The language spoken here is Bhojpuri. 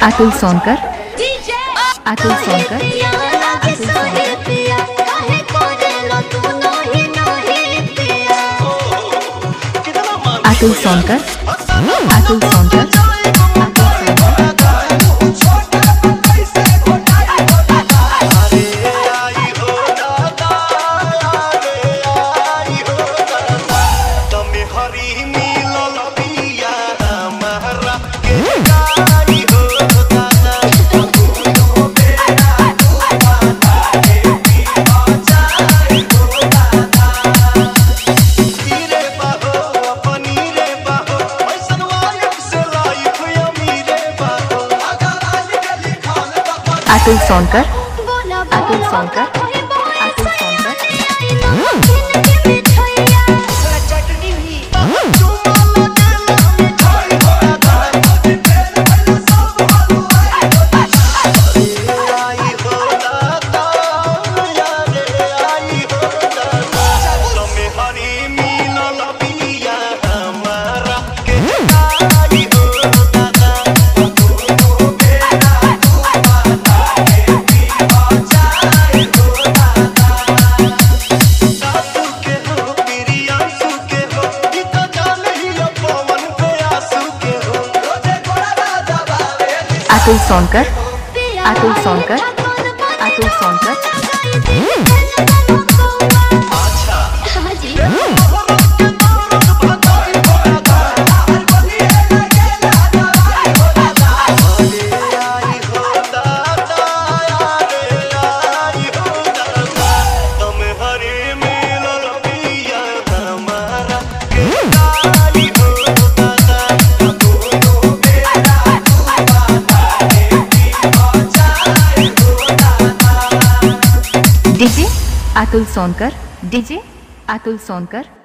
Atul Sonkar, Atul Sonkar, Atul Sonkar, Atul Sonkar, Atul Sonkar, Atul Sonkar, Atul Sonkar, Atul Sonkar, Atul Sonkar, Atul Sonkar, DJ Atul Sonkar, DJ Atul Sonkar.